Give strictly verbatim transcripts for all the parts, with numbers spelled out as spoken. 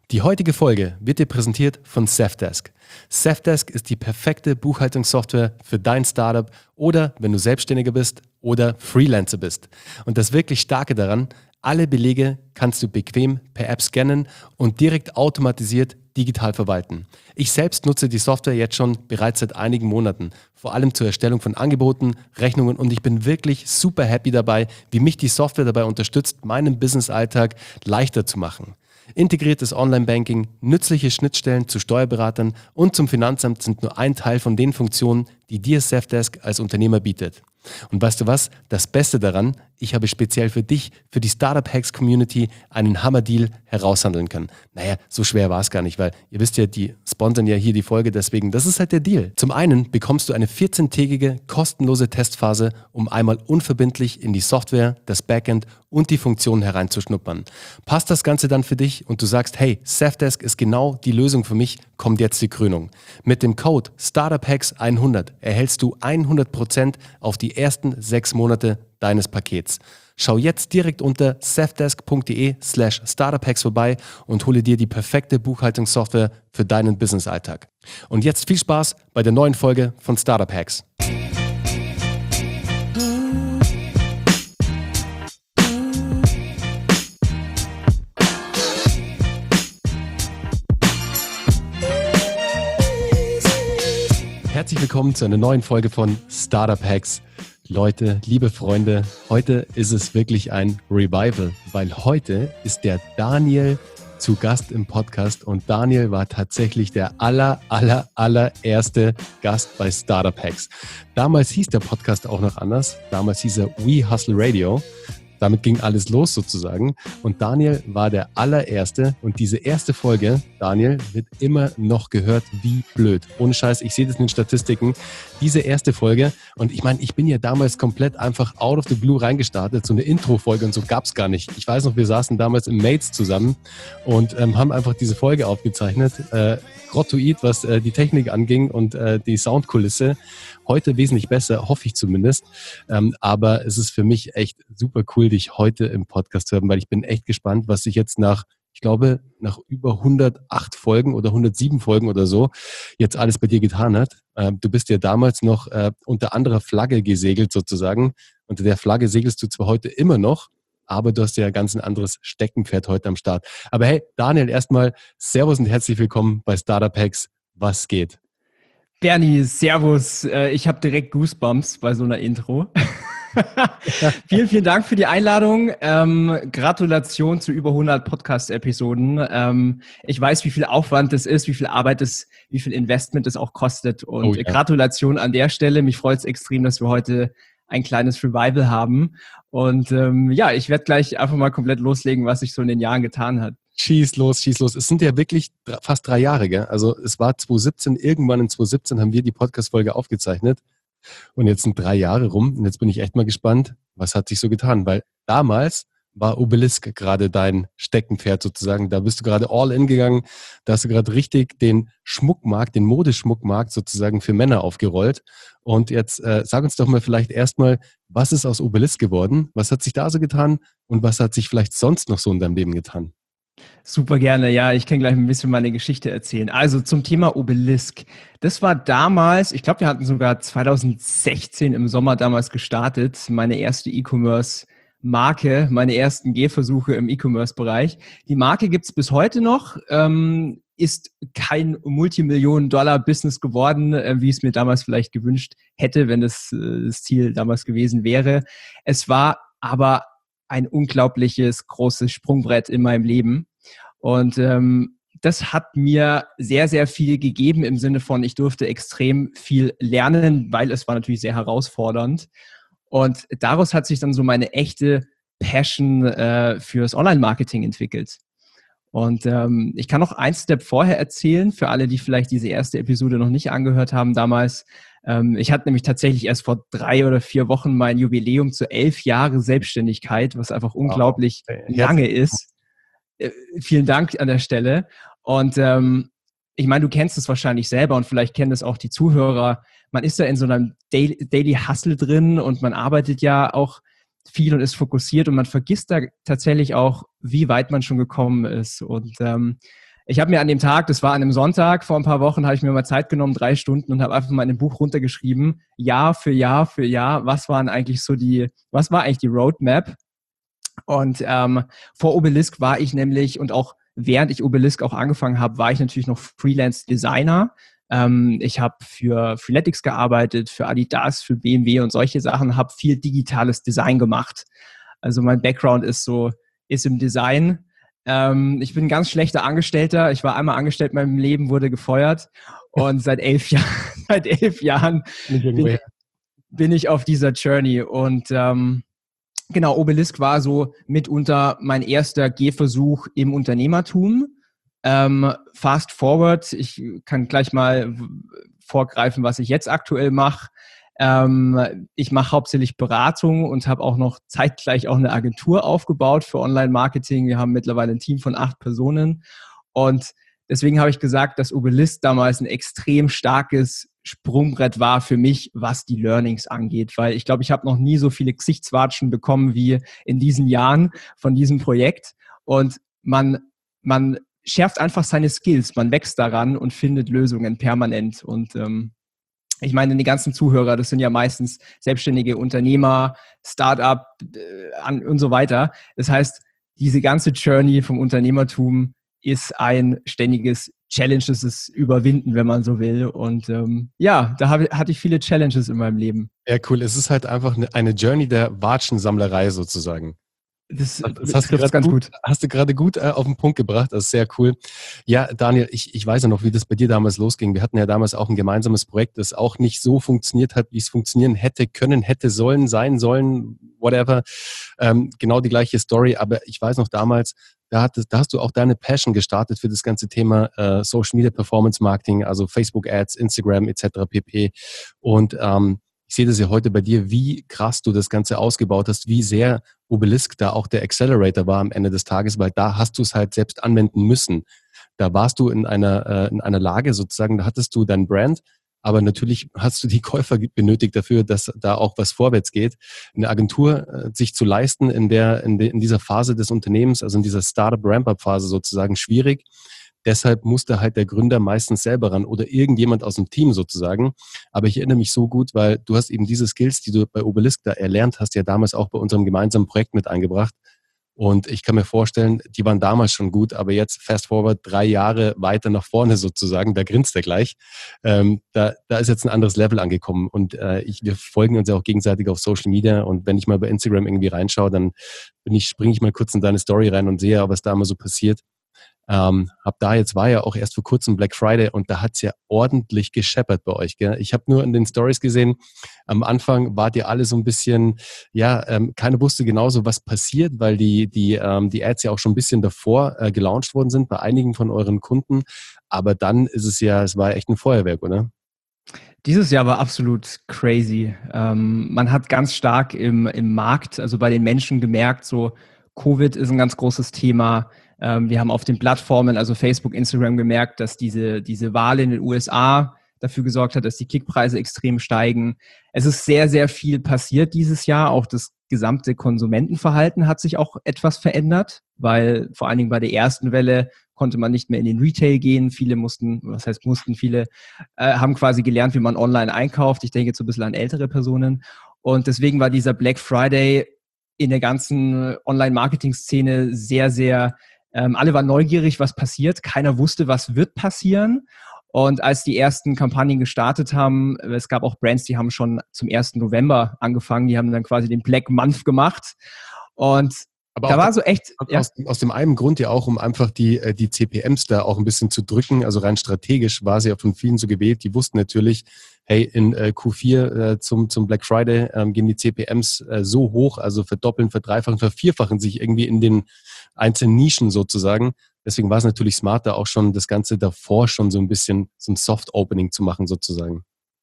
Die heutige Folge wird dir präsentiert von Safdesk. Safdesk ist die perfekte Buchhaltungssoftware für dein Startup oder wenn du Selbstständiger bist oder Freelancer bist. Und das wirklich Starke daran, alle Belege kannst du bequem per App scannen und direkt automatisiert digital verwalten. Ich selbst nutze die Software jetzt schon bereits seit einigen Monaten, vor allem zur Erstellung von Angeboten, Rechnungen und ich bin wirklich super happy dabei, wie mich die Software dabei unterstützt, meinen Business-Alltag leichter zu machen. Integriertes Online-Banking, nützliche Schnittstellen zu Steuerberatern und zum Finanzamt sind nur ein Teil von den Funktionen, die dir Safdesk als Unternehmer bietet. Und weißt du was? Das Beste daran, ich habe speziell für dich, für die Startup-Hacks-Community einen Hammer-Deal heraushandeln können. Naja, so schwer war es gar nicht, weil ihr wisst ja, die sponsern ja hier die Folge, deswegen, das ist halt der Deal. Zum einen bekommst du eine vierzehntägige kostenlose Testphase, um einmal unverbindlich in die Software, das Backend und die Funktionen hereinzuschnuppern. Passt das Ganze dann für dich und du sagst, hey, Safdesk ist genau die Lösung für mich, kommt jetzt die Krönung. Mit dem Code StartupHacks hundert erhältst du hundert Prozent auf die ersten sechs Monate deines Pakets. Schau jetzt direkt unter safdesk.de slash startuphacks vorbei und hole dir die perfekte Buchhaltungssoftware für deinen Business-Alltag. Und jetzt viel Spaß bei der neuen Folge von Startup Hacks. Herzlich willkommen zu einer neuen Folge von Startup Hacks. Leute, liebe Freunde, heute ist es wirklich ein Revival, weil heute ist der Daniel zu Gast im Podcast und Daniel war tatsächlich der aller, aller, allererste Gast bei Startup Hacks. Damals hieß der Podcast auch noch anders, damals hieß er We Hustle Radio. Damit ging alles los sozusagen und Daniel war der allererste und diese erste Folge, Daniel, wird immer noch gehört wie blöd. Ohne Scheiß, ich sehe das in den Statistiken. Diese erste Folge und ich meine, ich bin ja damals komplett einfach out of the blue reingestartet, so eine Intro-Folge und so gab's gar nicht. Ich weiß noch, wir saßen damals im Mates zusammen und ähm, haben einfach diese Folge aufgezeichnet. Äh, grottoid, was äh, die Technik anging und äh, die Soundkulisse. Heute wesentlich besser, hoffe ich zumindest. Ähm, aber es ist für mich echt super cool, dich heute im Podcast zu haben, weil ich bin echt gespannt, was sich jetzt nach, ich glaube, nach über hundertacht Folgen oder hundertsieben Folgen oder so jetzt alles bei dir getan hat. Ähm, du bist ja damals noch äh, unter anderer Flagge gesegelt sozusagen. Unter der Flagge segelst du zwar heute immer noch, aber du hast ja ganz ein anderes Steckenpferd heute am Start. Aber hey, Daniel, erstmal Servus und herzlich willkommen bei Startup Hacks. Was geht? Bernie, servus. Ich habe direkt Goosebumps bei so einer Intro. Vielen, vielen Dank für die Einladung. Ähm, Gratulation zu über hundert Podcast-Episoden. Ähm, ich weiß, wie viel Aufwand das ist, wie viel Arbeit es, wie viel Investment es auch kostet. Und oh, ja. Gratulation an der Stelle. Mich freut es extrem, dass wir heute ein kleines Revival haben. Und ähm, ja, ich werde gleich einfach mal komplett loslegen, was sich so in den Jahren getan hat. Schieß los, schieß los. Es sind ja wirklich fast drei Jahre, gell? Also es war zwanzig siebzehn, irgendwann in zwanzig siebzehn haben wir die Podcast-Folge aufgezeichnet und jetzt sind drei Jahre rum und jetzt bin ich echt mal gespannt, was hat sich so getan, weil damals war Obelisk gerade dein Steckenpferd sozusagen, da bist du gerade all in gegangen, da hast du gerade richtig den Schmuckmarkt, den Modeschmuckmarkt sozusagen für Männer aufgerollt und jetzt äh, sag uns doch mal vielleicht erstmal, was ist aus Obelisk geworden, was hat sich da so getan und was hat sich vielleicht sonst noch so in deinem Leben getan? Super gerne, ja, ich kann gleich ein bisschen meine Geschichte erzählen. Also zum Thema Obelisk. Das war damals, ich glaube, wir hatten sogar zwanzig sechzehn im Sommer damals gestartet, meine erste E-Commerce-Marke, meine ersten Gehversuche im E-Commerce-Bereich. Die Marke gibt's bis heute noch, ähm, ist kein Multimillionen-Dollar-Business geworden, äh, wie ich es mir damals vielleicht gewünscht hätte, wenn das äh, das Ziel damals gewesen wäre. Es war aber ein unglaubliches, großes Sprungbrett in meinem Leben. Und ähm, das hat mir sehr, sehr viel gegeben im Sinne von, ich durfte extrem viel lernen, weil es war natürlich sehr herausfordernd. Und daraus hat sich dann so meine echte Passion äh, fürs Online-Marketing entwickelt. Und ähm, ich kann noch einen Step vorher erzählen, für alle, die vielleicht diese erste Episode noch nicht angehört haben damals. Ähm, ich hatte nämlich tatsächlich erst vor drei oder vier Wochen mein Jubiläum zu elf Jahre Selbstständigkeit, was einfach wow. unglaublich okay. lange ist. Äh, vielen Dank an der Stelle. Und ähm, ich meine, du kennst es wahrscheinlich selber und vielleicht kennen es auch die Zuhörer. Man ist da in so einem Daily, Daily Hustle drin und man arbeitet ja auch viel und ist fokussiert und man vergisst da tatsächlich auch, wie weit man schon gekommen ist. Und ähm, ich habe mir an dem Tag, das war an einem Sonntag, vor ein paar Wochen, habe ich mir mal Zeit genommen, drei Stunden und habe einfach mal in einem Buch runtergeschrieben, Jahr für Jahr für Jahr, was waren eigentlich so die, was war eigentlich die Roadmap? Und ähm, vor Obelisk war ich nämlich, und auch während ich Obelisk auch angefangen habe, war ich natürlich noch Freelance-Designer. Ähm, ich habe für Freeletics gearbeitet, für Adidas, für B M W und solche Sachen, habe viel digitales Design gemacht. Also mein Background ist so, ist im Design. Ähm, ich bin ein ganz schlechter Angestellter. Ich war einmal angestellt in meinem Leben, wurde gefeuert. Und seit elf Jahren, seit elf Jahren bin, bin ich auf dieser Journey. Und ähm, genau, Obelisk war so mitunter mein erster Gehversuch im Unternehmertum. Ähm, fast forward, ich kann gleich mal vorgreifen, was ich jetzt aktuell mache. Ähm, ich mache hauptsächlich Beratung und habe auch noch zeitgleich auch eine Agentur aufgebaut für Online-Marketing. Wir haben mittlerweile ein Team von acht Personen und deswegen habe ich gesagt, dass Obelisk damals ein extrem starkes Sprungbrett war für mich, was die Learnings angeht, weil ich glaube, ich habe noch nie so viele Gesichtswatschen bekommen wie in diesen Jahren von diesem Projekt und man, man schärft einfach seine Skills, man wächst daran und findet Lösungen permanent und ähm, ich meine, die ganzen Zuhörer, das sind ja meistens selbstständige Unternehmer, Start-up äh, und so weiter. Das heißt, diese ganze Journey vom Unternehmertum ist ein ständiges Challenges überwinden, wenn man so will. Und ähm, ja, da hab, hatte ich viele Challenges in meinem Leben. Ja, cool. Es ist halt einfach eine, eine Journey der Watschensammlerei sozusagen. Das, das hast, du ganz gut, gut. hast du gerade gut äh, auf den Punkt gebracht. Das ist sehr cool. Ja, Daniel, ich, ich weiß ja noch, wie das bei dir damals losging. Wir hatten ja damals auch ein gemeinsames Projekt, das auch nicht so funktioniert hat, wie es funktionieren hätte können, hätte sollen, sein sollen, whatever. Ähm, genau die gleiche Story. Aber ich weiß noch damals, da, hat, da hast du auch deine Passion gestartet für das ganze Thema äh, Social Media Performance Marketing, also Facebook Ads, Instagram et cetera pp. Und ähm, ich sehe das ja heute bei dir, wie krass du das Ganze ausgebaut hast, wie sehr Obelisk da auch der Accelerator war am Ende des Tages, weil da hast du es halt selbst anwenden müssen. Da warst du in einer, äh, in einer Lage sozusagen, da hattest du dein Brand, aber natürlich hast du die Käufer benötigt dafür, dass da auch was vorwärts geht. Eine Agentur äh, sich zu leisten in der, in, de, in dieser Phase des Unternehmens, also in dieser Startup-Ramp-Up-Phase sozusagen schwierig. Deshalb musste halt der Gründer meistens selber ran oder irgendjemand aus dem Team sozusagen. Aber ich erinnere mich so gut, weil du hast eben diese Skills, die du bei Obelisk da erlernt hast, ja damals auch bei unserem gemeinsamen Projekt mit eingebracht. Und ich kann mir vorstellen, die waren damals schon gut, aber jetzt fast forward drei Jahre weiter nach vorne sozusagen, da grinst er gleich. Ähm, da, da ist jetzt ein anderes Level angekommen und äh, ich, wir folgen uns ja auch gegenseitig auf Social Media und wenn ich mal bei Instagram irgendwie reinschaue, dann bin ich, springe ich mal kurz in deine Story rein und sehe, was da immer so passiert. Ähm, hab da jetzt war ja auch erst vor kurzem Black Friday und da hat's ja ordentlich gescheppert bei euch. Gell? Ich habe nur in den Stories gesehen, am Anfang wart ihr alle so ein bisschen, ja, ähm, keiner wusste genauso, was passiert, weil die die ähm, die Ads ja auch schon ein bisschen davor äh, gelauncht worden sind bei einigen von euren Kunden. Aber dann ist es ja, es war echt ein Feuerwerk, oder? Dieses Jahr war absolut crazy. Ähm, man hat ganz stark im im Markt, also bei den Menschen gemerkt, so Covid ist ein ganz großes Thema. Wir haben auf den Plattformen, also Facebook, Instagram, gemerkt, dass diese, diese Wahl in den U S A dafür gesorgt hat, dass die Klickpreise extrem steigen. Es ist sehr, sehr viel passiert dieses Jahr. Auch das gesamte Konsumentenverhalten hat sich auch etwas verändert, weil vor allen Dingen bei der ersten Welle konnte man nicht mehr in den Retail gehen. Viele mussten, was heißt mussten, viele äh, haben quasi gelernt, wie man online einkauft. Ich denke jetzt so ein bisschen an ältere Personen. Und deswegen war dieser Black Friday in der ganzen Online-Marketing-Szene sehr, sehr Ähm, alle waren neugierig, was passiert. Keiner wusste, was wird passieren. Und als die ersten Kampagnen gestartet haben, es gab auch Brands, die haben schon zum ersten November angefangen. Die haben dann quasi den Black Month gemacht. Und aber da war das, so echt... Aus, Ja. aus dem einen Grund ja auch, um einfach die, die C P Ms da auch ein bisschen zu drücken. Also rein strategisch war sie ja von vielen so gewählt. Die wussten natürlich, hey, in äh, Q vier äh, zum, zum Black Friday ähm, gehen die C P Ms äh, so hoch, also verdoppeln, verdreifachen, vervierfachen sich irgendwie in den einzelnen Nischen sozusagen. Deswegen war es natürlich smarter, auch schon das Ganze davor schon so ein bisschen so ein Soft-Opening zu machen sozusagen.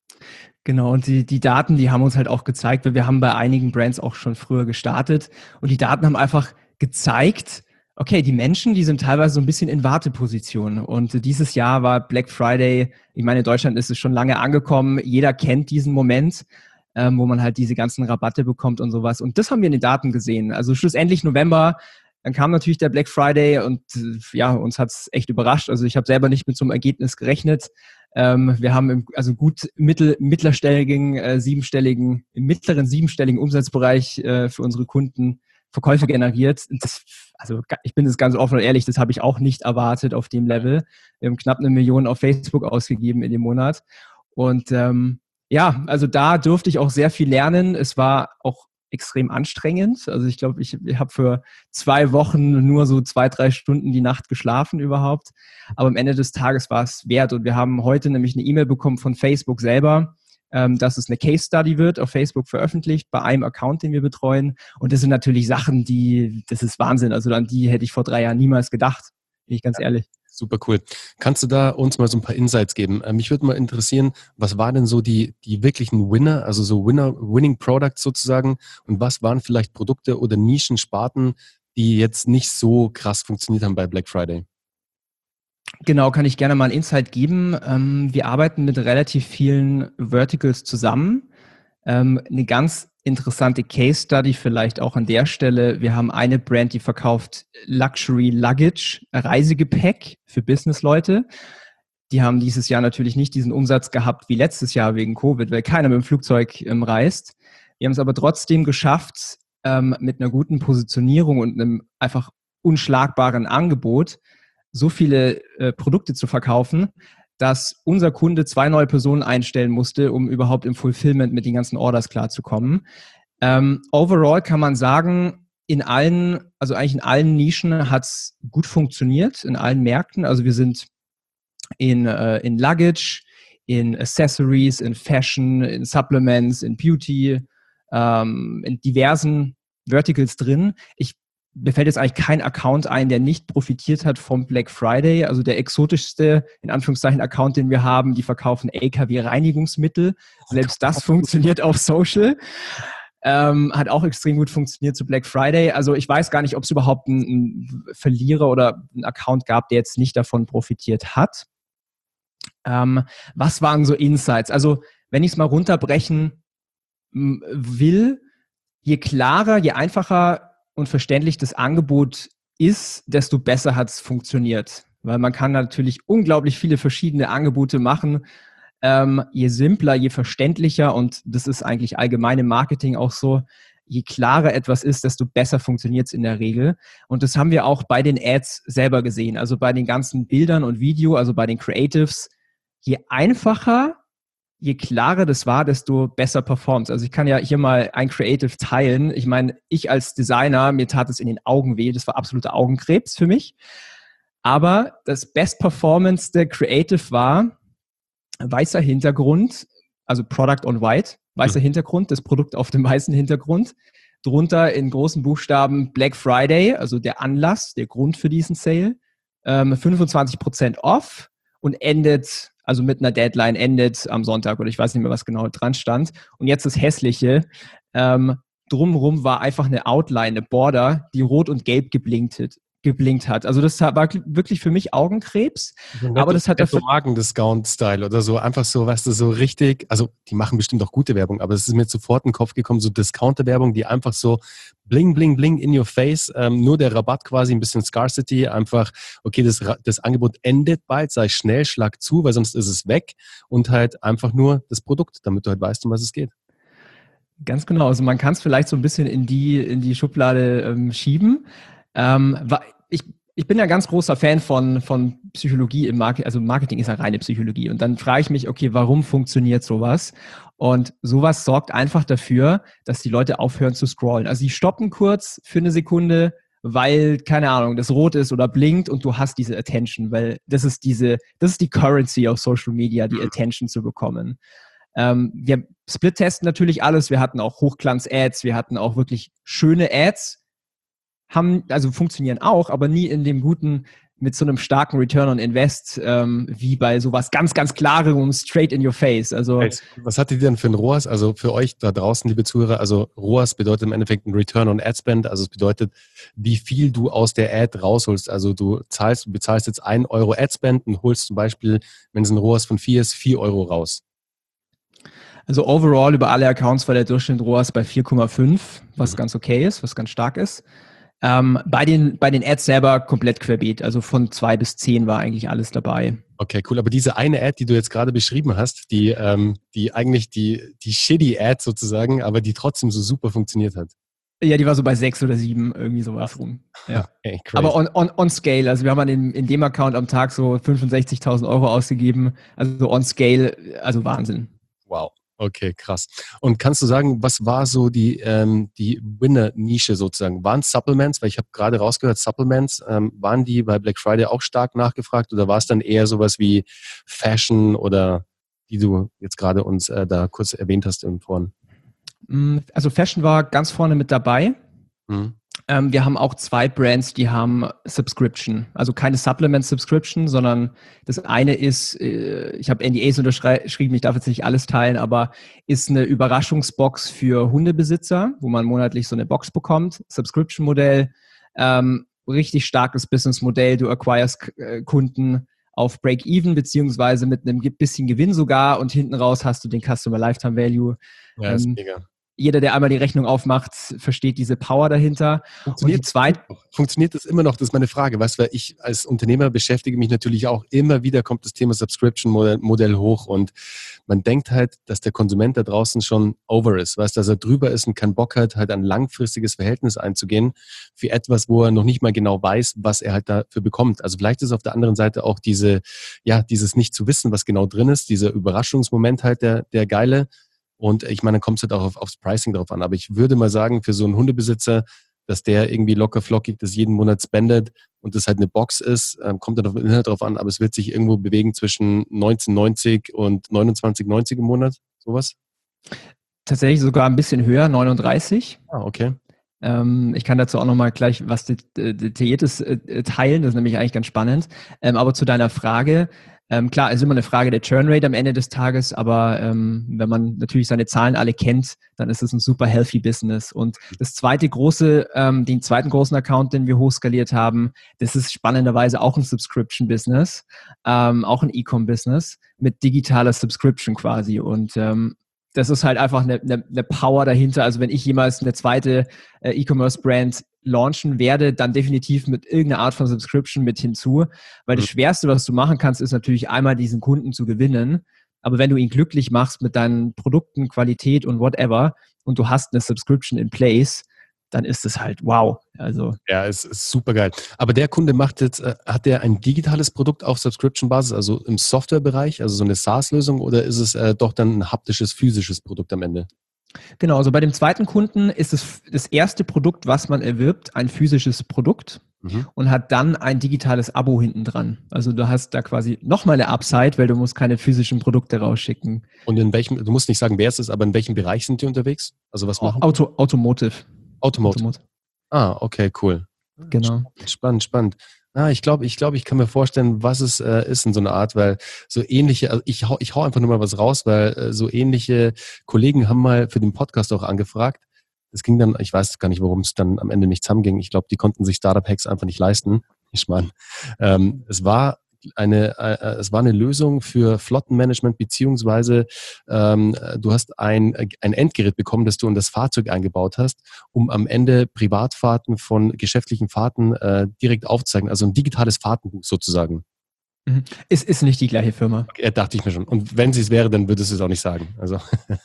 Genau, und die, die Daten, die haben uns halt auch gezeigt, weil wir haben bei einigen Brands auch schon früher gestartet und die Daten haben einfach gezeigt, okay, die Menschen, die sind teilweise so ein bisschen in Warteposition und dieses Jahr war Black Friday, ich meine, in Deutschland ist es schon lange angekommen, jeder kennt diesen Moment, ähm, wo man halt diese ganzen Rabatte bekommt und sowas und das haben wir in den Daten gesehen. Also schlussendlich November Dann kam natürlich der Black Friday und äh, ja, uns hat es echt überrascht. Also ich habe selber nicht mit so einem Ergebnis gerechnet. Ähm, wir haben im, also gut mittel, mittlerstelligen, äh, siebenstelligen, im mittleren siebenstelligen Umsatzbereich äh, für unsere Kunden Verkäufe generiert. Das, also ich bin jetzt ganz offen und ehrlich, das habe ich auch nicht erwartet auf dem Level. Wir haben knapp eine Million auf Facebook ausgegeben in dem Monat. Und ähm, ja, also da durfte ich auch sehr viel lernen. Es war auch extrem anstrengend. Also ich glaube, ich, ich habe für zwei Wochen nur so zwei, drei Stunden die Nacht geschlafen überhaupt. Aber am Ende des Tages war es wert. Und wir haben heute nämlich eine E-Mail bekommen von Facebook selber, ähm, dass es eine Case Study wird, auf Facebook veröffentlicht, bei einem Account, den wir betreuen. Und das sind natürlich Sachen, die, das ist Wahnsinn. Also an die hätte ich vor drei Jahren niemals gedacht, bin ich ganz ehrlich. Super cool. Kannst du da uns mal so ein paar Insights geben? Äh, mich würde mal interessieren, was waren denn so die, die wirklichen Winner, also so Winner, Winning Products sozusagen, und was waren vielleicht Produkte oder Nischensparten, die jetzt nicht so krass funktioniert haben bei Black Friday? Genau, kann ich gerne mal einen Insight geben. Ähm, wir arbeiten mit relativ vielen Verticals zusammen. Ähm, eine ganz interessante Case Study vielleicht auch an der Stelle. Wir haben eine Brand, die verkauft Luxury Luggage, Reisegepäck für Businessleute. Die haben dieses Jahr natürlich nicht diesen Umsatz gehabt wie letztes Jahr wegen Covid, weil keiner mit dem Flugzeug ähm, reist. Wir haben es aber trotzdem geschafft, ähm, mit einer guten Positionierung und einem einfach unschlagbaren Angebot so viele äh, Produkte zu verkaufen, dass unser Kunde zwei neue Personen einstellen musste, um überhaupt im Fulfillment mit den ganzen Orders klarzukommen. Ähm, overall kann man sagen, in allen, also eigentlich in allen Nischen hat es gut funktioniert, in allen Märkten. Also wir sind in, äh, in Luggage, in Accessories, in Fashion, in Supplements, in Beauty, ähm, in diversen Verticals drin. Ich Mir fällt jetzt eigentlich kein Account ein, der nicht profitiert hat vom Black Friday. Also der exotischste, in Anführungszeichen, Account, den wir haben, die verkaufen L K W-Reinigungsmittel. Selbst das funktioniert auf Social. Ähm, hat auch extrem gut funktioniert zu Black Friday. Also ich weiß gar nicht, ob es überhaupt einen, einen Verlierer oder einen Account gab, der jetzt nicht davon profitiert hat. Ähm, was waren so Insights? Also wenn ich es mal runterbrechen will, je klarer, je einfacher und verständlich das Angebot ist, desto besser hat es funktioniert. Weil man kann natürlich unglaublich viele verschiedene Angebote machen. Ähm, je simpler, je verständlicher, und das ist eigentlich allgemein im Marketing auch so, je klarer etwas ist, desto besser funktioniert es in der Regel. Und das haben wir auch bei den Ads selber gesehen. Also bei den ganzen Bildern und Video, also bei den Creatives. Je einfacher, je klarer das war, desto besser performt. Also ich kann ja hier mal ein Creative teilen. Ich meine, ich als Designer, mir tat es in den Augen weh. Das war absoluter Augenkrebs für mich. Aber das best-performance-te Creative war weißer Hintergrund, also Product on White, weißer mhm. Hintergrund, das Produkt auf dem weißen Hintergrund. Drunter in großen Buchstaben Black Friday, also der Anlass, der Grund für diesen Sale. Ähm, fünfundzwanzig Prozent off und endet, also mit einer Deadline, endet am Sonntag oder ich weiß nicht mehr, was genau dran stand. Und jetzt das Hässliche. Ähm, drumherum war einfach eine Outline, eine Border, die rot und gelb geblinkt hat. geblinkt hat. Also das war wirklich für mich Augenkrebs. So aber das hat dafür Magen-Discount-Style oder so, einfach so, weißt du, so richtig, also die machen bestimmt auch gute Werbung, aber es ist mir sofort in den Kopf gekommen, so Discounter-Werbung, die einfach so bling, bling, bling in your face, ähm, nur der Rabatt quasi, ein bisschen Scarcity, einfach, okay, das, das Angebot endet bald, sei schnell, schlag zu, weil sonst ist es weg und halt einfach nur das Produkt, damit du halt weißt, um was es geht. Ganz genau, also man kann es vielleicht so ein bisschen in die, in die Schublade ähm, schieben. Ähm, ich, ich bin ja ganz großer Fan von, von Psychologie im Marketing, also Marketing ist ja reine Psychologie. Und dann frage ich mich, okay, warum funktioniert sowas? Und sowas sorgt einfach dafür, dass die Leute aufhören zu scrollen. Also die stoppen kurz für eine Sekunde, weil, keine Ahnung, das rot ist oder blinkt und du hast diese Attention, weil das ist diese, das ist die Currency auf Social Media, die Attention zu bekommen. Ähm, wir split-testen natürlich alles. Wir hatten auch Hochglanz-Ads, wir hatten auch wirklich schöne Ads, haben, also funktionieren auch, aber nie in dem guten, mit so einem starken Return on Invest, ähm, wie bei sowas ganz, ganz Klarem, straight in your face. Also, was hattet ihr denn für ein R O A S? Also für euch da draußen, liebe Zuhörer, also R O A S bedeutet im Endeffekt ein Return on Ad Spend, also es bedeutet, wie viel du aus der Ad rausholst. Also du zahlst, du bezahlst jetzt ein Euro Ad Spend und holst zum Beispiel, wenn es ein R O A S von vier ist, vier Euro raus. Also overall über alle Accounts war der Durchschnitt R O A S bei vier Komma fünf, was mhm. ganz okay ist, was ganz stark ist. Ähm, bei den, bei den Ads selber komplett querbeet. Also von zwei bis zehn war eigentlich alles dabei. Okay, cool. Aber diese eine Ad, die du jetzt gerade beschrieben hast, die, ähm, die eigentlich die, die shitty Ad sozusagen, aber die trotzdem so super funktioniert hat. Ja, die war so bei sechs oder sieben, irgendwie sowas rum. Ja. Okay, crazy. Aber on, on, on scale, also wir haben in, in dem Account am Tag so fünfundsechzigtausend Euro ausgegeben. Also on scale, also Wahnsinn. Wow. Okay, krass. Und kannst du sagen, was war so die, ähm, die Winner-Nische sozusagen? Waren es Supplements? Weil ich habe gerade rausgehört, Supplements, ähm, waren die bei Black Friday auch stark nachgefragt oder war es dann eher sowas wie Fashion oder wie du jetzt gerade uns äh, da kurz erwähnt hast im Foren? Also Fashion war ganz vorne mit dabei. Mhm. Ähm, wir haben auch zwei Brands, die haben Subscription, also keine Supplement-Subscription, sondern das eine ist, äh, ich habe N D As unterschrieben, ich darf jetzt nicht alles teilen, aber ist eine Überraschungsbox für Hundebesitzer, wo man monatlich so eine Box bekommt, Subscription-Modell, ähm, richtig starkes Business-Modell, du acquirest äh, Kunden auf Break-Even, beziehungsweise mit einem bisschen Gewinn sogar und hinten raus hast du den Customer Lifetime Value. Ja, ist ähm, mega. Jeder, der einmal die Rechnung aufmacht, versteht diese Power dahinter. Funktioniert, und die zweit- funktioniert das immer noch? Das ist meine Frage. Weißt du, weil ich als Unternehmer beschäftige mich natürlich auch immer wieder, kommt das Thema Subscription-Modell hoch und man denkt halt, dass der Konsument da draußen schon over ist. Weißt du, dass er drüber ist und keinen Bock hat, halt ein langfristiges Verhältnis einzugehen für etwas, wo er noch nicht mal genau weiß, was er halt dafür bekommt. Also vielleicht ist auf der anderen Seite auch diese, ja, dieses nicht zu wissen, was genau drin ist, dieser Überraschungsmoment halt der, der geile. Und ich meine, dann kommt es halt auch auf, aufs Pricing drauf an. Aber ich würde mal sagen, für so einen Hundebesitzer, dass der irgendwie locker flockig das jeden Monat spendet und das halt eine Box ist, ähm, kommt dann auf den Inhalt drauf an, aber es wird sich irgendwo bewegen zwischen neunzehn neunzig und neunundzwanzig neunzig im Monat, sowas? Tatsächlich sogar ein bisschen höher, neununddreißig. Ah, okay. Ähm, ich kann dazu auch nochmal gleich was Detailliertes äh, teilen, das ist nämlich eigentlich ganz spannend. Ähm, aber zu deiner Frage, Ähm, klar, es ist immer eine Frage der Churn-Rate am Ende des Tages, aber ähm, wenn man natürlich seine Zahlen alle kennt, dann ist es ein super healthy Business. Und das zweite große, ähm, den zweiten großen Account, den wir hochskaliert haben, das ist spannenderweise auch ein Subscription-Business, ähm, auch ein E-Com-Business mit digitaler Subscription quasi. Und ähm, das ist halt einfach eine, eine, eine Power dahinter. Also wenn ich jemals eine zweite äh, E-Commerce-Brand launchen werde, dann definitiv mit irgendeiner Art von Subscription mit hinzu. Weil das Schwerste, was du machen kannst, ist natürlich einmal diesen Kunden zu gewinnen. Aber wenn du ihn glücklich machst mit deinen Produkten, Qualität und whatever und du hast eine Subscription in place, dann ist es halt wow. Also ja, es ist super geil. Aber der Kunde macht jetzt, äh, hat der ein digitales Produkt auf Subscription-Basis, also im Softwarebereich, also so eine SaaS-Lösung, oder ist es äh, doch dann ein haptisches, physisches Produkt am Ende? Genau, also bei dem zweiten Kunden ist es das erste Produkt, was man erwirbt, ein physisches Produkt mhm. und hat dann ein digitales Abo hinten dran. Also du hast da quasi nochmal eine Upside, weil du musst keine physischen Produkte rausschicken. Und in welchem, du musst nicht sagen, wer es ist, aber in welchem Bereich sind die unterwegs? Also was machen? Auto, Automotive. Automotive. Automotive. Ah, okay, cool. Genau. Spannend, spannend. Ah, ich glaube, ich glaube, ich kann mir vorstellen, was es äh, ist in so einer Art, weil so ähnliche, also ich hau, ich hau einfach nur mal was raus, weil äh, so ähnliche Kollegen haben mal für den Podcast auch angefragt. Es ging dann, ich weiß gar nicht, warum es dann am Ende nicht zusammenging. Ich glaube, die konnten sich Startup-Hacks einfach nicht leisten. Ich meine, ähm, es war eine, äh, es war eine Lösung für Flottenmanagement, beziehungsweise ähm, du hast ein, ein Endgerät bekommen, das du in das Fahrzeug eingebaut hast, um am Ende Privatfahrten von geschäftlichen Fahrten äh, direkt aufzuzeigen, also ein digitales Fahrtenbuch sozusagen. Mhm. Es ist nicht die gleiche Firma. Okay, dachte ich mir schon. Und wenn sie es wäre, dann würdest du es auch nicht sagen. Also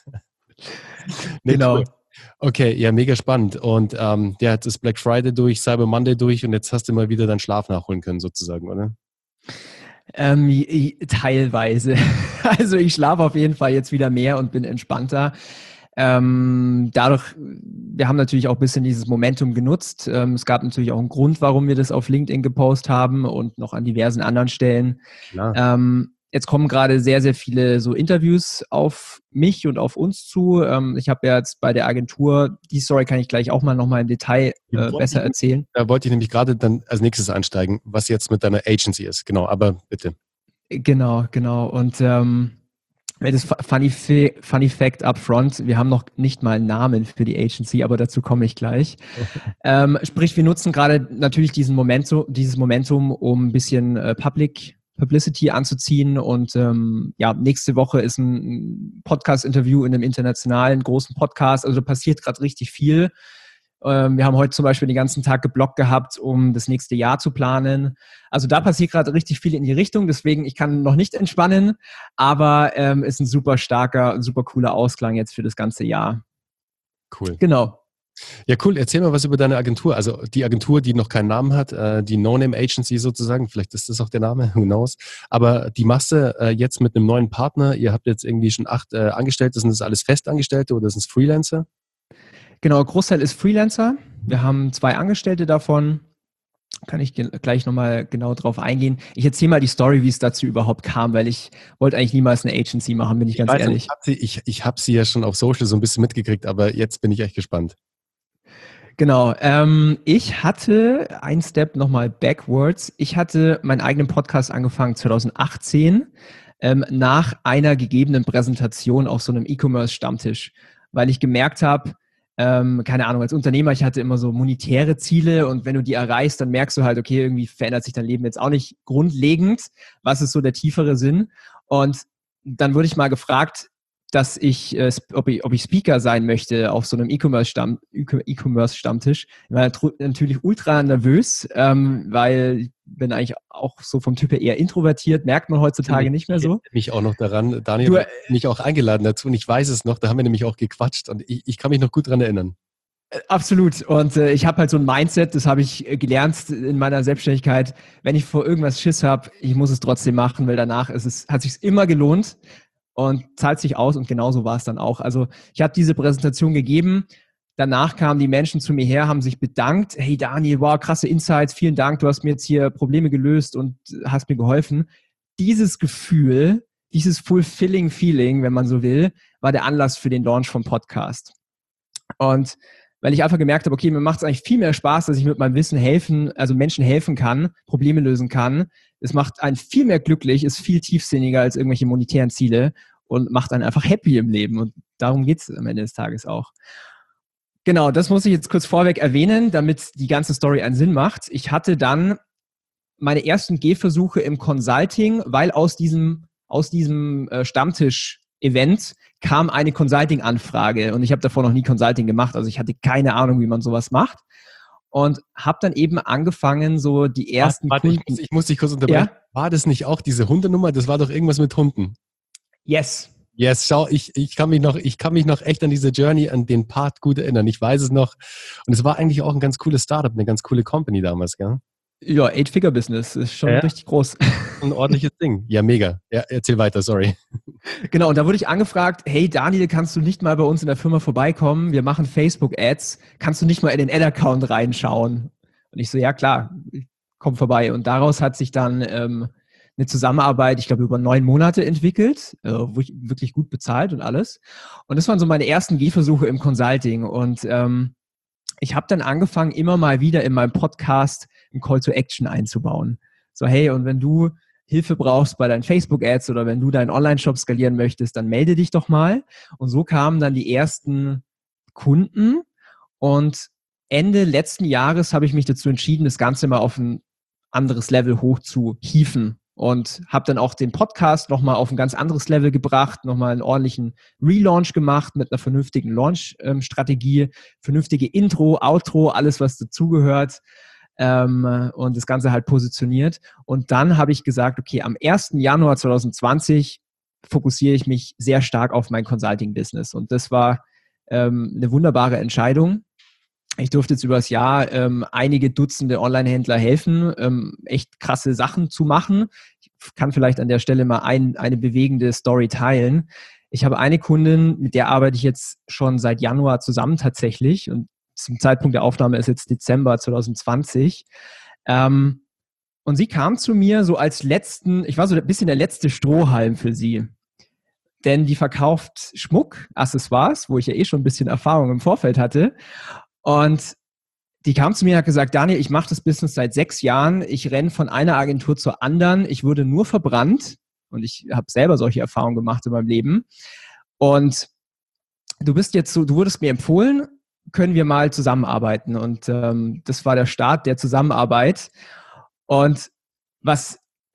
nee, genau. Cool. Okay, ja, mega spannend. Und ähm, ja, jetzt ist Black Friday durch, Cyber Monday durch und jetzt hast du mal wieder deinen Schlaf nachholen können sozusagen, oder? Ähm, teilweise. Also ich schlafe auf jeden Fall jetzt wieder mehr und bin entspannter. Ähm, dadurch, wir haben natürlich auch ein bisschen dieses Momentum genutzt. Ähm, es gab natürlich auch einen Grund, warum wir das auf LinkedIn gepostet haben und noch an diversen anderen Stellen. Ähm, jetzt kommen gerade sehr, sehr viele so Interviews auf mich und auf uns zu. Ähm, ich habe ja jetzt bei der Agentur, die Story kann ich gleich auch mal nochmal im Detail äh, besser ich, erzählen. Da wollte ich nämlich gerade dann als nächstes einsteigen, was jetzt mit deiner Agency ist. Genau, aber bitte. Genau, genau. Und ähm, das funny, funny Fact up front, wir haben noch nicht mal einen Namen für die Agency, aber dazu komme ich gleich. ähm, sprich, wir nutzen gerade natürlich diesen Momentum, dieses Momentum, um ein bisschen äh, Public Publicity anzuziehen und ähm, ja, nächste Woche ist ein Podcast-Interview in einem internationalen großen Podcast, also da passiert gerade richtig viel. Ähm, wir haben heute zum Beispiel den ganzen Tag geblockt gehabt, um das nächste Jahr zu planen. Also da passiert gerade richtig viel in die Richtung, deswegen ich kann noch nicht entspannen, aber ähm, ist ein super starker, super cooler Ausklang jetzt für das ganze Jahr. Cool. Genau. Ja, cool. Erzähl mal was über deine Agentur. Also die Agentur, die noch keinen Namen hat, äh, die No-Name-Agency sozusagen, vielleicht ist das auch der Name, who knows. Aber die machst du äh, jetzt mit einem neuen Partner. Ihr habt jetzt irgendwie schon acht äh, Angestellte. Sind das alles Festangestellte oder sind es Freelancer? Genau, Großteil ist Freelancer. Wir haben zwei Angestellte davon. Kann ich ge- gleich nochmal genau drauf eingehen. Ich erzähle mal die Story, wie es dazu überhaupt kam, weil ich wollte eigentlich niemals eine Agency machen, bin ich, Ich ganz weiß, ehrlich. ich habe sie, ich, ich hab sie ja schon auf Social so ein bisschen mitgekriegt, aber jetzt bin ich echt gespannt. Genau. Ähm, ich hatte ein Step nochmal backwards. Ich hatte meinen eigenen Podcast angefangen zwanzig achtzehn ähm, nach einer gegebenen Präsentation auf so einem E-Commerce-Stammtisch, weil ich gemerkt habe, ähm, keine Ahnung, als Unternehmer, ich hatte immer so monetäre Ziele und wenn du die erreichst, dann merkst du halt, okay, irgendwie verändert sich dein Leben jetzt auch nicht grundlegend. Was ist so der tiefere Sinn? Und dann wurde ich mal gefragt, dass ich, äh, ob ich, ob ich Speaker sein möchte auf so einem E-Commerce-Stamm, E-Commerce-Stammtisch. Ich war natürlich ultra nervös, ähm, weil ich bin eigentlich auch so vom Typ her eher introvertiert, merkt man heutzutage Ich nicht mehr so. erinnere mich auch noch daran, Daniel Du, hat mich auch eingeladen dazu und ich weiß es noch, da haben wir nämlich auch gequatscht und ich, ich kann mich noch gut dran erinnern. Absolut. Und äh, ich habe halt so ein Mindset, das habe ich äh, gelernt in meiner Selbstständigkeit. Wenn ich vor irgendwas Schiss habe, ich muss es trotzdem machen, weil danach ist es, hat sich immer gelohnt und zahlt sich aus. Und genauso war es dann auch. Also ich habe diese Präsentation gegeben. Danach kamen die Menschen zu mir her, haben sich bedankt. Hey Daniel, wow, krasse Insights. Vielen Dank. Du hast mir jetzt hier Probleme gelöst und hast mir geholfen. Dieses Gefühl, dieses fulfilling Feeling, wenn man so will, war der Anlass für den Launch vom Podcast. Und weil ich einfach gemerkt habe, okay, mir macht es eigentlich viel mehr Spaß, dass ich mit meinem Wissen helfen, also Menschen helfen kann, Probleme lösen kann. Es macht einen viel mehr glücklich, ist viel tiefsinniger als irgendwelche monetären Ziele und macht einen einfach happy im Leben. Und darum geht es am Ende des Tages auch. Genau, das muss ich jetzt kurz vorweg erwähnen, damit die ganze Story einen Sinn macht. Ich hatte dann meine ersten Gehversuche im Consulting, weil aus diesem, aus diesem äh, Stammtisch-Event kam eine Consulting-Anfrage und ich habe davor noch nie Consulting gemacht, also ich hatte keine Ahnung, wie man sowas macht und habe dann eben angefangen, so die ersten warte, Kunden... Ich muss, ich muss dich kurz unterbrechen. Ja? War das nicht auch diese Hundenummer? Das war doch irgendwas mit Hunden. Yes. Yes, schau, ich, ich kann mich noch, ich kann mich noch echt an diese Journey, an den Part gut erinnern. Ich weiß es noch. Und es war eigentlich auch ein ganz cooles Startup, eine ganz coole Company damals, gell? Ja, Eight-Figure-Business ist schon Ja. richtig groß. Ein ordentliches Ding. Ja, mega. Ja, erzähl weiter, sorry. Genau, und da wurde ich angefragt, hey Daniel, kannst du nicht mal bei uns in der Firma vorbeikommen? Wir machen Facebook-Ads. Kannst du nicht mal in den Ad-Account reinschauen? Und ich so, ja klar, komm vorbei. Und daraus hat sich dann ähm, eine Zusammenarbeit, ich glaube, über neun Monate entwickelt, äh, wirklich gut bezahlt und alles. Und das waren so meine ersten Gehversuche im Consulting. Und ähm, ich habe dann angefangen, immer mal wieder in meinem Podcast ein Call to Action einzubauen. So, hey, und wenn du Hilfe brauchst bei deinen Facebook-Ads oder wenn du deinen Online-Shop skalieren möchtest, dann melde dich doch mal. Und so kamen dann die ersten Kunden. Und Ende letzten Jahres habe ich mich dazu entschieden, das Ganze mal auf ein anderes Level hoch zu hieven. Und habe dann auch den Podcast nochmal auf ein ganz anderes Level gebracht, nochmal einen ordentlichen Relaunch gemacht mit einer vernünftigen Launch-Strategie, vernünftige Intro, Outro, alles, was dazugehört. Ähm, und das Ganze halt positioniert. Und dann habe ich gesagt, okay, am ersten Januar zwanzig zwanzig fokussiere ich mich sehr stark auf mein Consulting-Business. Und das war ähm, eine wunderbare Entscheidung. Ich durfte jetzt über das Jahr ähm, einige Dutzende Online-Händler helfen, ähm, echt krasse Sachen zu machen. Ich kann vielleicht an der Stelle mal ein, eine bewegende Story teilen. Ich habe eine Kundin, mit der arbeite ich jetzt schon seit Januar zusammen tatsächlich und zum Zeitpunkt der Aufnahme ist jetzt Dezember zwanzig zwanzig. Ähm, und sie kam zu mir so als letzten, ich war so ein bisschen der letzte Strohhalm für sie. Denn die verkauft Schmuck, Accessoires, wo ich ja eh schon ein bisschen Erfahrung im Vorfeld hatte. Und die kam zu mir und hat gesagt, Daniel, ich mache das Business seit sechs Jahren. Ich renne von einer Agentur zur anderen. Ich wurde nur verbrannt. Und ich habe selber solche Erfahrungen gemacht in meinem Leben. Und du bist jetzt so, du wurdest mir empfohlen, können wir mal zusammenarbeiten. Und ähm, das war der Start der Zusammenarbeit. Und was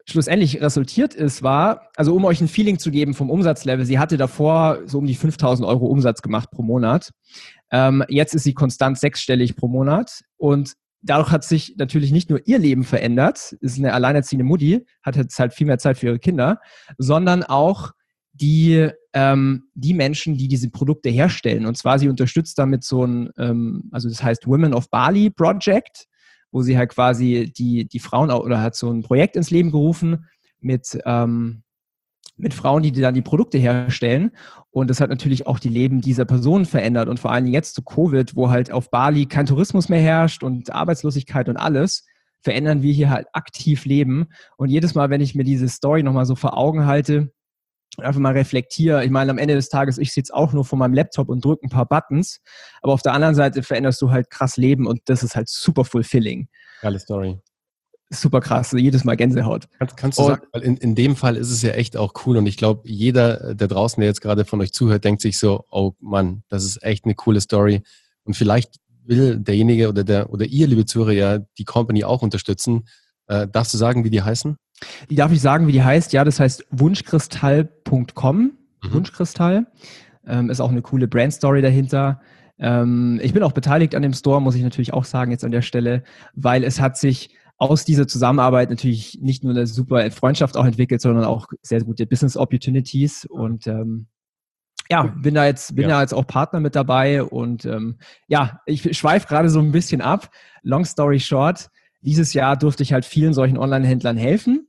schlussendlich resultiert ist, war, also um euch ein Feeling zu geben vom Umsatzlevel, sie hatte davor so um die fünftausend Euro Umsatz gemacht pro Monat. Ähm, jetzt ist sie konstant sechsstellig pro Monat und dadurch hat sich natürlich nicht nur ihr Leben verändert, ist eine alleinerziehende Mutti, hat jetzt halt viel mehr Zeit für ihre Kinder, sondern auch die, ähm, die Menschen, die diese Produkte herstellen. Und zwar, sie unterstützt damit so ein, ähm, also das heißt Women of Bali Project, wo sie halt quasi die, die Frauen, oder hat so ein Projekt ins Leben gerufen mit, ähm, mit Frauen, die dann die Produkte herstellen. Und das hat natürlich auch die Leben dieser Personen verändert. Und vor allem jetzt zu Covid, wo halt auf Bali kein Tourismus mehr herrscht und Arbeitslosigkeit und alles, verändern wir hier halt aktiv Leben. Und jedes Mal, wenn ich mir diese Story nochmal so vor Augen halte, einfach mal reflektiere. Ich meine, am Ende des Tages, ich sitze auch nur vor meinem Laptop und drücke ein paar Buttons, aber auf der anderen Seite veränderst du halt krass Leben und das ist halt super fulfilling. Geile Story. Super krass, jedes Mal Gänsehaut. Kannst, kannst du und, sagen, weil in, in dem Fall ist es ja echt auch cool und ich glaube, jeder, der draußen, der jetzt gerade von euch zuhört, denkt sich so, oh Mann, das ist echt eine coole Story und vielleicht will derjenige oder der oder ihr, liebe Zuhörer, ja die Company auch unterstützen. Äh, darfst du sagen, wie die heißen? Die darf ich sagen, wie die heißt. Ja, das heißt wunschkristall punkt com. Mhm. Wunschkristall. Ähm, ist auch eine coole Brandstory dahinter. Ähm, ich bin auch beteiligt an dem Store, muss ich natürlich auch sagen jetzt an der Stelle, weil es hat sich aus dieser Zusammenarbeit natürlich nicht nur eine super Freundschaft auch entwickelt, sondern auch sehr gute Business Opportunities. Und ähm, ja, bin da jetzt, bin ja. da jetzt auch Partner mit dabei. Und ähm, ja, ich schweife gerade so ein bisschen ab. Long story short, dieses Jahr durfte ich halt vielen solchen Online-Händlern helfen.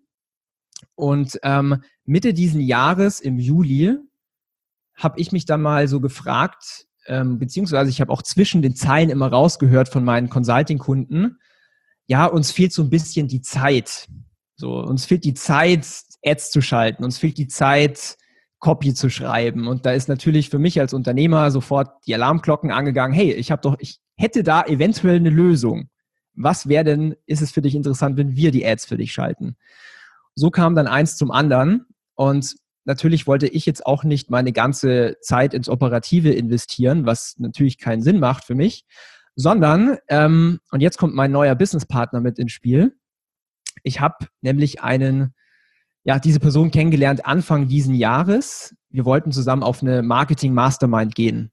Und ähm, Mitte diesen Jahres, im Juli, habe ich mich dann mal so gefragt, ähm, beziehungsweise ich habe auch zwischen den Zeilen immer rausgehört von meinen Consulting-Kunden, ja, uns fehlt so ein bisschen die Zeit. So, uns fehlt die Zeit, Ads zu schalten, uns fehlt die Zeit, Copy zu schreiben. Und da ist natürlich für mich als Unternehmer sofort die Alarmglocken angegangen, hey, ich habe doch, ich hätte da eventuell eine Lösung. Was wäre denn, ist es für dich interessant, wenn wir die Ads für dich schalten? So kam dann eins zum anderen und natürlich wollte ich jetzt auch nicht meine ganze Zeit ins Operative investieren, was natürlich keinen Sinn macht für mich, sondern, ähm, und jetzt kommt mein neuer Businesspartner mit ins Spiel. Ich habe nämlich einen, ja, diese Person kennengelernt Anfang diesen Jahres. Wir wollten zusammen auf eine Marketing-Mastermind gehen.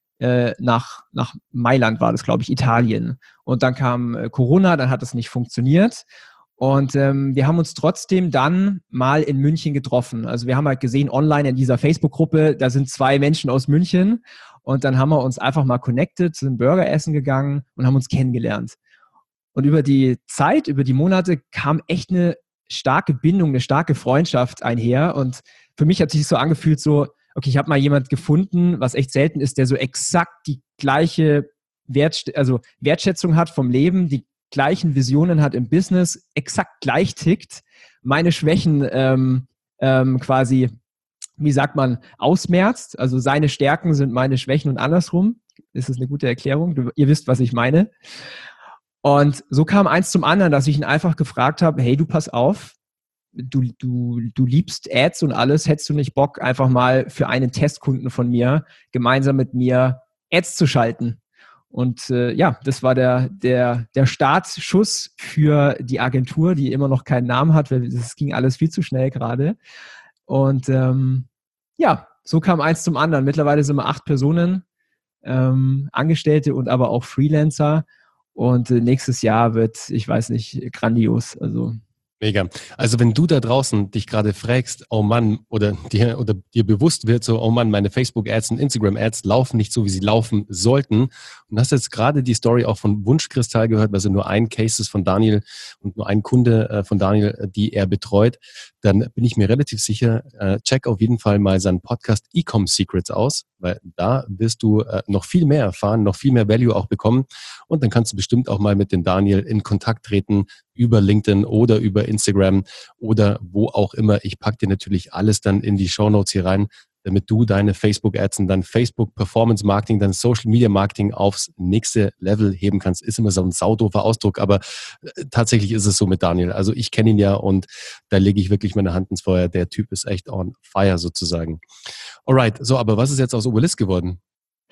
Nach, nach Mailand war das, glaube ich, Italien. Und dann kam äh, Corona, dann hat das nicht funktioniert. Und ähm, wir haben uns trotzdem dann mal in München getroffen. Also wir haben halt gesehen, online in dieser Facebook-Gruppe, da sind zwei Menschen aus München. Und dann haben wir uns einfach mal connected, sind Burger essen gegangen und haben uns kennengelernt. Und über die Zeit, über die Monate kam echt eine starke Bindung, eine starke Freundschaft einher. Und für mich hat sich so angefühlt, so, okay, ich habe mal jemand gefunden, was echt selten ist, der so exakt die gleiche Wert, also Wertschätzung hat vom Leben, die gleichen Visionen hat im Business, exakt gleich tickt, meine Schwächen ähm, ähm, quasi, wie sagt man, ausmerzt. Also seine Stärken sind meine Schwächen und andersrum. Das ist eine gute Erklärung. Du, ihr wisst, was ich meine. Und so kam eins zum anderen, dass ich ihn einfach gefragt habe, hey, du pass auf, Du, du, du liebst Ads und alles, hättest du nicht Bock, einfach mal für einen Testkunden von mir gemeinsam mit mir Ads zu schalten? Und äh, ja, das war der, der, der Startschuss für die Agentur, die immer noch keinen Namen hat, weil das ging alles viel zu schnell gerade. Und ähm, ja, so kam eins zum anderen. Mittlerweile sind wir acht Personen, ähm, Angestellte und aber auch Freelancer. Und äh, nächstes Jahr wird, ich weiß nicht, grandios. Also mega. Also wenn du da draußen dich gerade fragst, oh Mann, oder dir, oder dir bewusst wird so, oh Mann, meine Facebook-Ads und Instagram-Ads laufen nicht so, wie sie laufen sollten. Und hast jetzt gerade die Story auch von Wunschkristall gehört, also nur ein Case ist von Daniel und nur ein Kunde äh, von Daniel, die er betreut, dann bin ich mir relativ sicher, äh, check auf jeden Fall mal seinen Podcast E-Com Secrets aus, weil da wirst du äh, noch viel mehr erfahren, noch viel mehr Value auch bekommen und dann kannst du bestimmt auch mal mit dem Daniel in Kontakt treten über LinkedIn oder über Instagram oder wo auch immer. Ich packe dir natürlich alles dann in die Shownotes hier rein, damit du deine Facebook-Ads und dann Facebook-Performance-Marketing, dann Social-Media-Marketing aufs nächste Level heben kannst. Ist immer so ein saudofer Ausdruck, aber tatsächlich ist es so mit Daniel. Also ich kenne ihn ja und da lege ich wirklich meine Hand ins Feuer. Der Typ ist echt on fire sozusagen. Alright, so, aber was ist jetzt aus Obelisk geworden?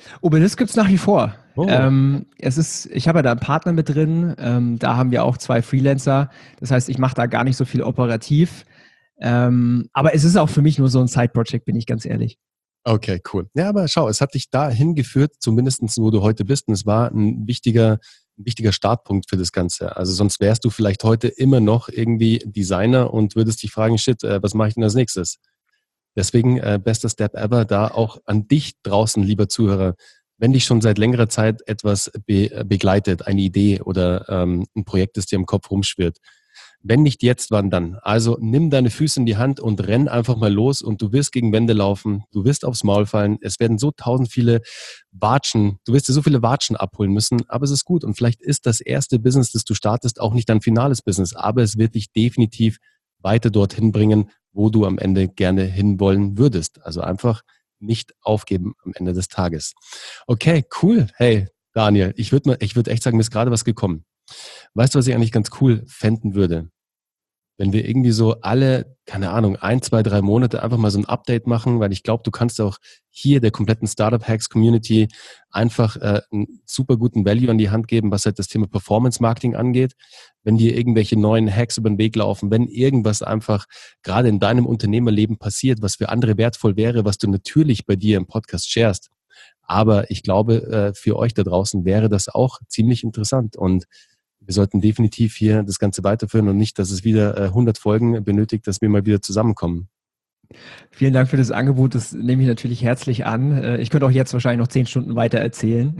Obelisk gibt es nach wie vor. Oh. Ähm, es ist, ich habe ja da einen Partner mit drin, ähm, da haben wir auch zwei Freelancer. Das heißt, ich mache da gar nicht so viel operativ. Ähm, aber es ist auch für mich nur so ein Side-Project, bin ich ganz ehrlich. Okay, cool. Ja, aber schau, es hat dich dahin geführt, zumindest wo du heute bist. Und es war ein wichtiger, ein wichtiger Startpunkt für das Ganze. Also sonst wärst du vielleicht heute immer noch irgendwie Designer und würdest dich fragen, shit, äh, was mache ich denn als nächstes? Deswegen äh, bester Step ever, da auch an dich draußen, lieber Zuhörer. Wenn dich schon seit längerer Zeit etwas be begleitet, eine Idee oder ähm, ein Projekt, das dir im Kopf rumschwirrt, wenn nicht jetzt, wann dann? Also nimm deine Füße in die Hand und renn einfach mal los und du wirst gegen Wände laufen, du wirst aufs Maul fallen, es werden so tausend viele Watschen, du wirst dir so viele Watschen abholen müssen, aber es ist gut und vielleicht ist das erste Business, das du startest, auch nicht dein finales Business, aber es wird dich definitiv weiter dorthin bringen, wo du am Ende gerne hinwollen würdest. Also einfach nicht aufgeben am Ende des Tages. Okay, cool. Hey, Daniel, ich würde ich würde echt sagen, mir ist gerade was gekommen. Weißt du, was ich eigentlich ganz cool fänden würde? Wenn wir irgendwie so alle, keine Ahnung, ein, zwei, drei Monate einfach mal so ein Update machen, weil ich glaube, du kannst auch hier der kompletten Startup-Hacks-Community einfach äh, einen super guten Value an die Hand geben, was halt das Thema Performance-Marketing angeht. Wenn dir irgendwelche neuen Hacks über den Weg laufen, wenn irgendwas einfach gerade in deinem Unternehmerleben passiert, was für andere wertvoll wäre, was du natürlich bei dir im Podcast sharest. Aber ich glaube, äh, für euch da draußen wäre das auch ziemlich interessant und wir sollten definitiv hier das Ganze weiterführen und nicht, dass es wieder äh, hundert Folgen benötigt, dass wir mal wieder zusammenkommen. Vielen Dank für das Angebot, das nehme ich natürlich herzlich an. Äh, Ich könnte auch jetzt wahrscheinlich noch zehn Stunden weiter erzählen.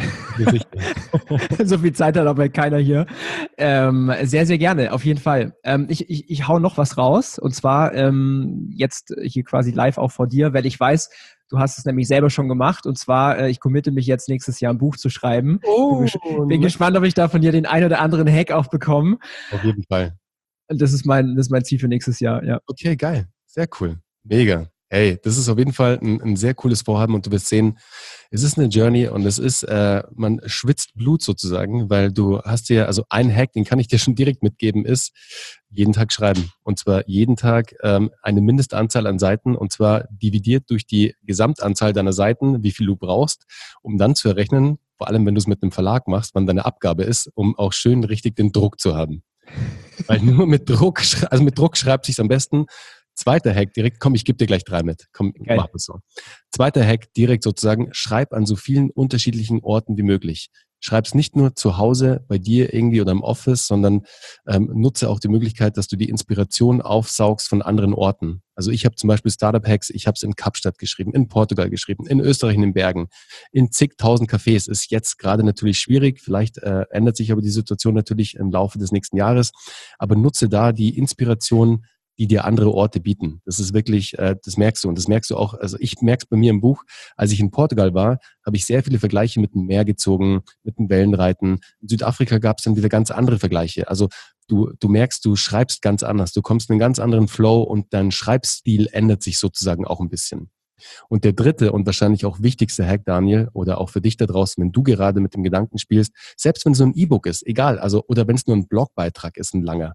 So viel Zeit hat aber keiner hier. Ähm, sehr, sehr gerne, auf jeden Fall. Ähm, ich, ich, ich hau noch was raus und zwar ähm, jetzt hier quasi live auch vor dir, weil ich weiß, du hast es nämlich selber schon gemacht und zwar, äh, ich committe mich jetzt nächstes Jahr ein Buch zu schreiben. Oh, Bin, ges bin gespannt, ob ich da von dir den ein oder anderen Hack auch bekomme. auf jeden Fall. Und das ist mein, das ist mein Ziel für nächstes Jahr, ja. Okay, geil. Sehr cool. Mega. Hey, das ist auf jeden Fall ein, ein sehr cooles Vorhaben und du wirst sehen, es ist eine Journey und es ist, äh, man schwitzt Blut sozusagen, weil du hast ja, also ein Hack, den kann ich dir schon direkt mitgeben, ist jeden Tag schreiben. Und zwar jeden Tag ähm, eine Mindestanzahl an Seiten und zwar dividiert durch die Gesamtanzahl deiner Seiten, wie viel du brauchst, um dann zu errechnen, vor allem wenn du es mit einem Verlag machst, wann deine Abgabe ist, um auch schön richtig den Druck zu haben. Weil nur mit Druck, also mit Druck schreibt sich's am besten. Zweiter Hack direkt, komm, ich gebe dir gleich drei mit. Komm, Geil. Mach das so. Zweiter Hack direkt sozusagen, schreib an so vielen unterschiedlichen Orten wie möglich. Schreib's nicht nur zu Hause bei dir irgendwie oder im Office, sondern ähm, nutze auch die Möglichkeit, dass du die Inspiration aufsaugst von anderen Orten. Also ich habe zum Beispiel Startup Hacks, ich habe es in Kapstadt geschrieben, in Portugal geschrieben, in Österreich in den Bergen, in zigtausend Cafés. Ist jetzt gerade natürlich schwierig, vielleicht äh, ändert sich aber die Situation natürlich im Laufe des nächsten Jahres. Aber nutze da die Inspiration, die dir andere Orte bieten. Das ist wirklich, äh, das merkst du und das merkst du auch, also ich merke es bei mir im Buch, als ich in Portugal war, habe ich sehr viele Vergleiche mit dem Meer gezogen, mit dem Wellenreiten. In Südafrika gab es dann wieder ganz andere Vergleiche. Also du, du merkst, du schreibst ganz anders, du kommst in einen ganz anderen Flow und dein Schreibstil ändert sich sozusagen auch ein bisschen. Und der dritte und wahrscheinlich auch wichtigste Hack, Daniel, oder auch für dich da draußen, wenn du gerade mit dem Gedanken spielst, selbst wenn es so ein E-Book ist, egal, also oder wenn es nur ein Blogbeitrag ist, ein langer,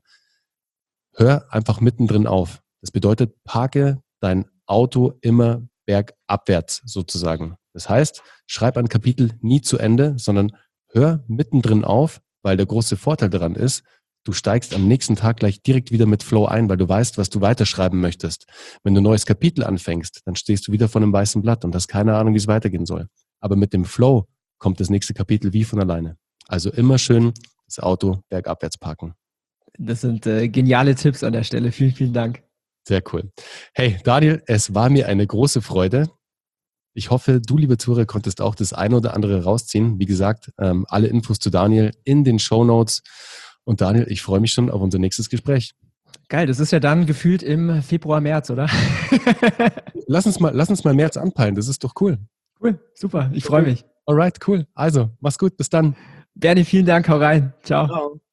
hör einfach mittendrin auf. Das bedeutet, parke dein Auto immer bergabwärts sozusagen. Das heißt, schreib ein Kapitel nie zu Ende, sondern hör mittendrin auf, weil der große Vorteil daran ist, du steigst am nächsten Tag gleich direkt wieder mit Flow ein, weil du weißt, was du weiterschreiben möchtest. Wenn du ein neues Kapitel anfängst, dann stehst du wieder vor einem weißen Blatt und hast keine Ahnung, wie es weitergehen soll. Aber mit dem Flow kommt das nächste Kapitel wie von alleine. Also immer schön das Auto bergabwärts parken. Das sind äh, geniale Tipps an der Stelle. Vielen, vielen Dank. Sehr cool. Hey, Daniel, es war mir eine große Freude. Ich hoffe, du, liebe Zuhörer, konntest auch das eine oder andere rausziehen. Wie gesagt, ähm, alle Infos zu Daniel in den Shownotes. Und Daniel, ich freue mich schon auf unser nächstes Gespräch. Geil, das ist ja dann gefühlt im Februar, März, oder? Lass uns mal, lass uns mal März anpeilen. Das ist doch cool. Cool, super. Ich freue mich. Alright, cool. Also, mach's gut. Bis dann. Bernie, vielen Dank. Hau rein. Ciao. Ciao.